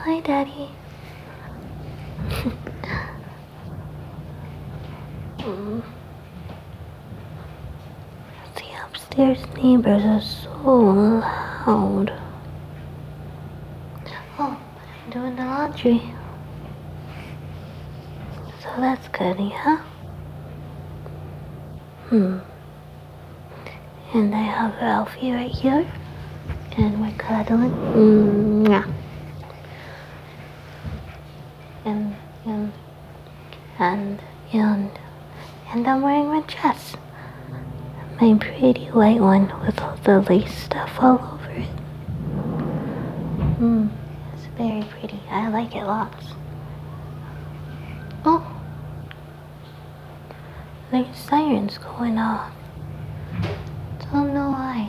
Hi, Daddy. The upstairs neighbors are so loud. Oh, but I'm doing the laundry. So that's good, yeah? And I have Ralphie right here. And we're cuddling. Mwah. And I'm wearing my dress. My pretty white one with all the lace stuff all over it. It's very pretty. I like it lots. Oh, there's sirens going off. Don't know why.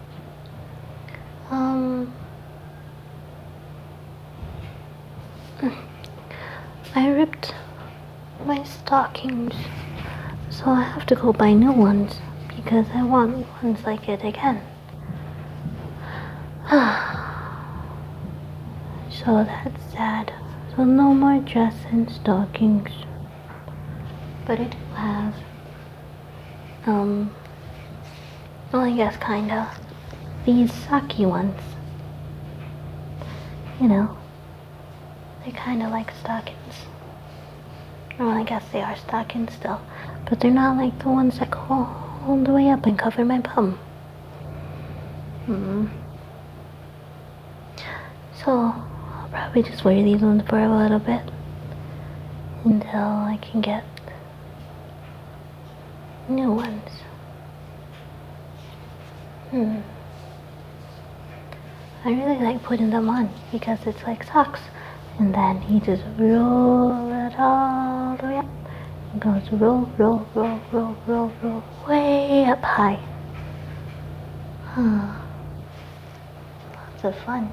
I ripped my stockings, so I have to go buy new ones because I want ones like it again. So that's sad. So no more dress and stockings. But I do have, well, I guess kinda, these socky ones. You know, they're kinda like stockings. Well, I guess they are stockings still, but they're not like the ones that go all the way up and cover my bum. So I'll probably just wear these ones for a little bit until I can get new ones. I really like putting them on because it's like socks. And then you just roll it all the way up. It goes roll, roll, roll, roll, roll, roll, way up high. Lots of fun.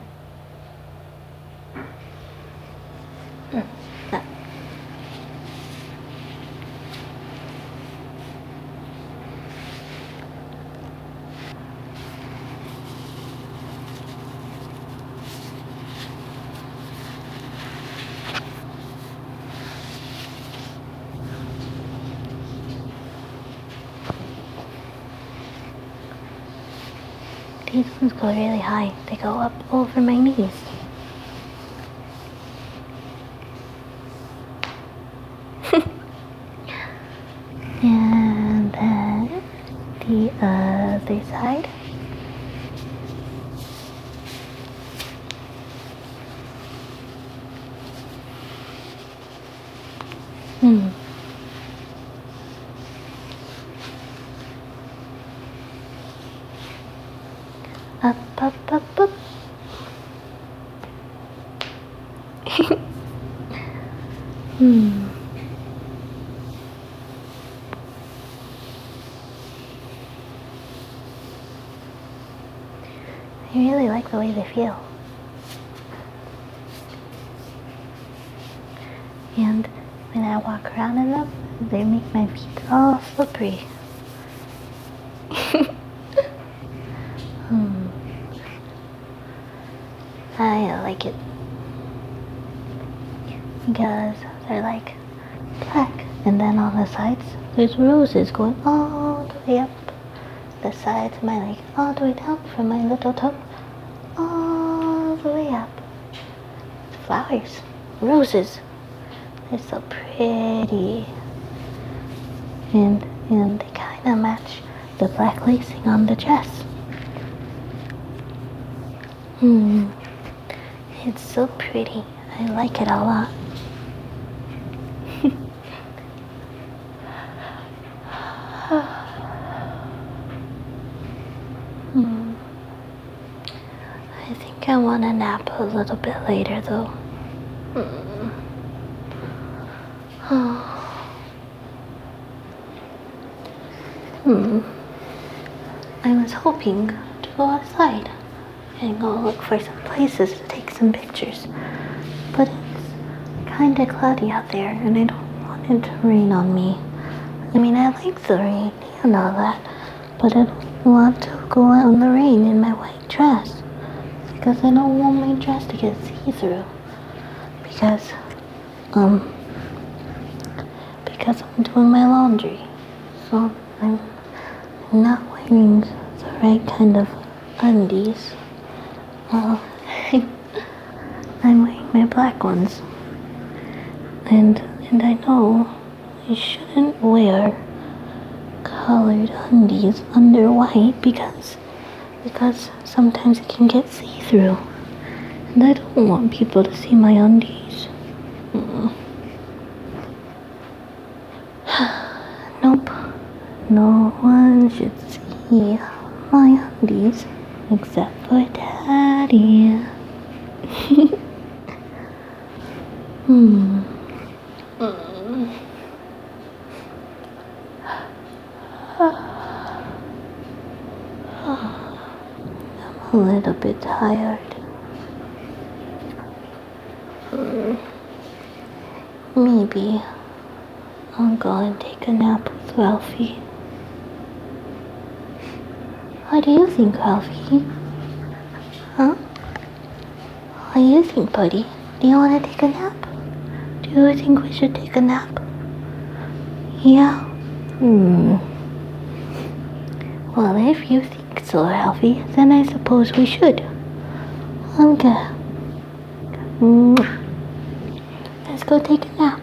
These ones go really high. They go up over my knees. And then the other side. Up, up, up, up. I really like the way they feel. And when I walk around in them, they make my feet all slippery. I like it because they're like black, and then on the sides there's roses going all the way up the sides of my leg, all the way down from my little toe, all the way up. Flowers, roses, they're so pretty, and they kind of match the black lacing on the dress. It's so pretty. I like it a lot. I think I want to nap a little bit later though. I was hoping to go outside and go look for some places to take some pictures, but it's kind of cloudy out there and I don't want it to rain on me. I mean, I like the rain and all that, but I don't want to go out in the rain in my white dress because I don't want my dress to get see-through. because um because I'm doing my laundry. So I'm not wearing the right kind of undies. Uh, I'm wearing my black ones. And I know I shouldn't wear colored undies under white because sometimes it can get see-through. And I don't want people to see my undies. Nope. No one should see my undies except for Daddy. I'm a little bit tired. Maybe I'll go and take a nap with Ralphie. What do you think, Ralphie? Huh? What do you think, buddy? Do you want to take a nap? Do you think we should take a nap? Yeah? Well, if you think so, Ralphie, then I suppose we should. Okay. Let's go take a nap.